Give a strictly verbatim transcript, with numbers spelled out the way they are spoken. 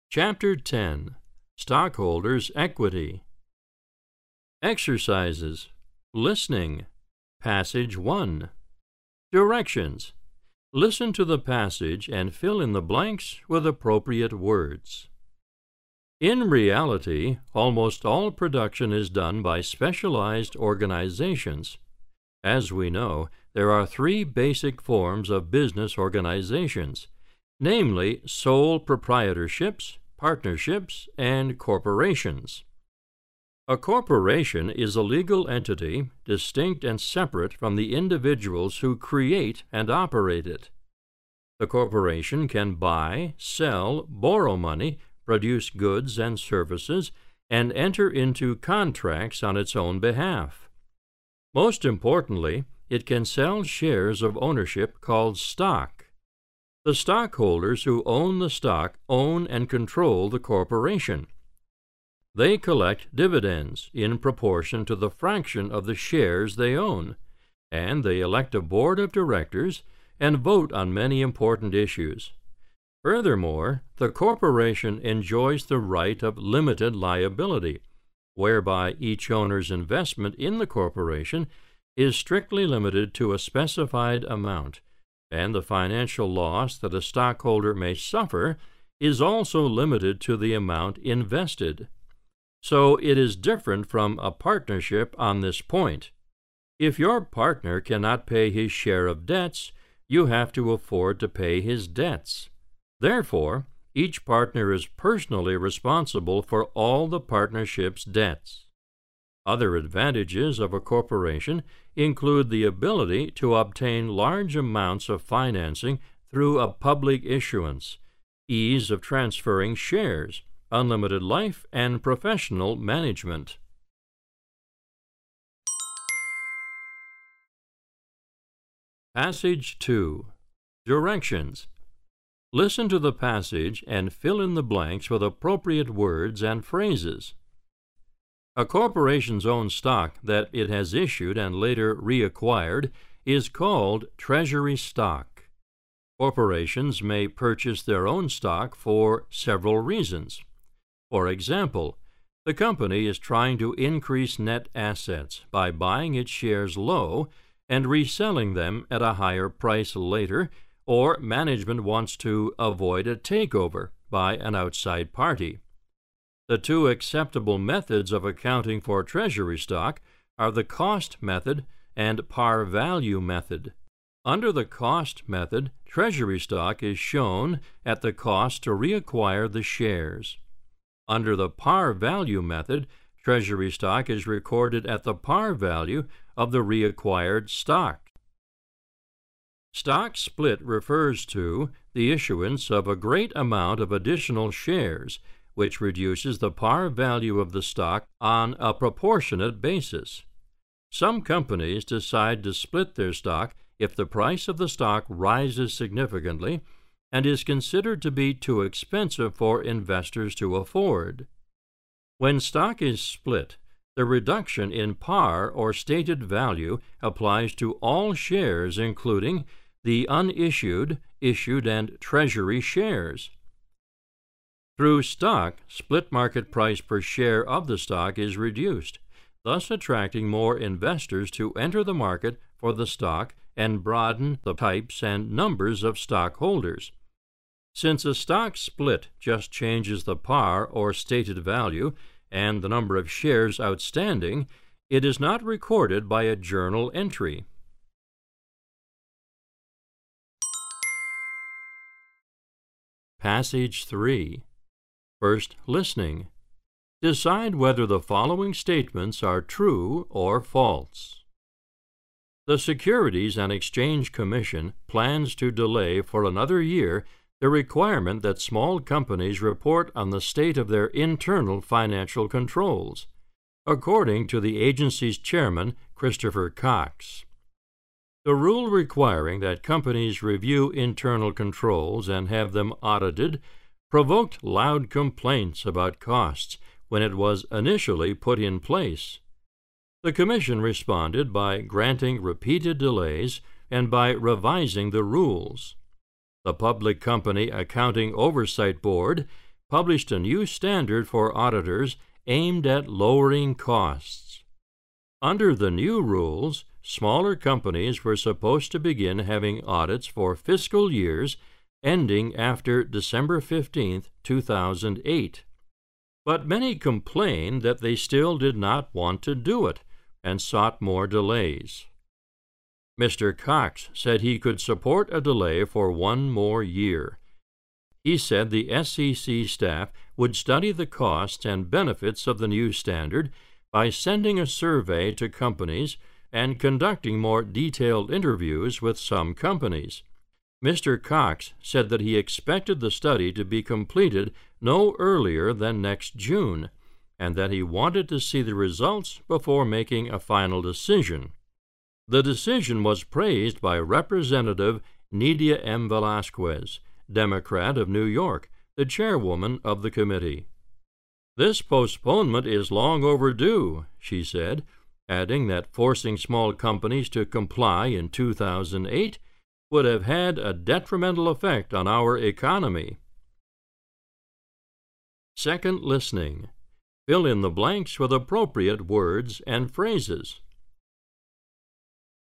Chapter ten. Stockholders' Equity. Exercises. Listening. Passage one. Directions. Listen to the passage and fill in the blanks with appropriate words. In reality, almost all production is done by specialized organizations. As we know, there are three basic forms of business organizations, namely sole proprietorships, partnerships, and corporations. A corporation is a legal entity distinct and separate from the individuals who create and operate it. The corporation can buy, sell, borrow money, produce goods and services, and enter into contracts on its own behalf. Most importantly, it can sell shares of ownership called stock. The stockholders who own the stock own and control the corporation. They collect dividends in proportion to the fraction of the shares they own, and they elect a board of directors and vote on many important issues. Furthermore, the corporation enjoys the right of limited liability, whereby each owner's investment in the corporation is strictly limited to a specified amount, and the financial loss that a stockholder may suffer is also limited to the amount invested. So it is different from a partnership on this point. If your partner cannot pay his share of debts, you have to afford to pay his debts. Therefore, each partner is personally responsible for all the partnership's debts. Other advantages of a corporation include the ability to obtain large amounts of financing through a public issuance, ease of transferring shares, unlimited life, and professional management. Passage two. Directions. Listen to the passage and fill in the blanks with appropriate words and phrases. A corporation's own stock that it has issued and later reacquired is called treasury stock. Corporations may purchase their own stock for several reasons. For example, the company is trying to increase net assets by buying its shares low and reselling them at a higher price later, or management wants to avoid a takeover by an outside party. The two acceptable methods of accounting for treasury stock are the cost method and par value method. Under the cost method, treasury stock is shown at the cost to reacquire the shares. Under the par value method, treasury stock is recorded at the par value of the reacquired stock. Stock split refers to the issuance of a great amount of additional shares, which reduces the par value of the stock on a proportionate basis. Some companies decide to split their stock if the price of the stock rises significantly and is considered to be too expensive for investors to afford. When stock is split, the reduction in par or stated value applies to all shares, including the unissued, issued, and treasury shares. Through stock, split market price per share of the stock is reduced, thus attracting more investors to enter the market for the stock and broaden the types and numbers of stockholders. Since a stock split just changes the par or stated value and the number of shares outstanding, it is not recorded by a journal entry. Passage three. First, listening. Decide whether the following statements are true or false. The Securities and Exchange Commission plans to delay for another year the requirement that small companies report on the state of their internal financial controls, according to the agency's chairman, Christopher Cox. The rule requiring that companies review internal controls and have them audited provoked loud complaints about costs when it was initially put in place. The Commission responded by granting repeated delays and by revising the rules. The Public Company Accounting Oversight Board published a new standard for auditors aimed at lowering costs. Under the new rules, smaller companies were supposed to begin having audits for fiscal years ending after December fifteenth, two thousand eight. But many complained that they still did not want to do it and sought more delays. Mister Cox said he could support a delay for one more year. He said the S E C staff would study the costs and benefits of the new standard by sending a survey to companies and conducting more detailed interviews with some companies. Mister Cox said that he expected the study to be completed no earlier than next June, and that he wanted to see the results before making a final decision. The decision was praised by Representative Nydia M. Velazquez, Democrat of New York, the chairwoman of the committee. "This postponement is long overdue," she said, adding that forcing small companies to comply in two thousand eight would have had a detrimental effect on our economy. Second listening. Fill in the blanks with appropriate words and phrases.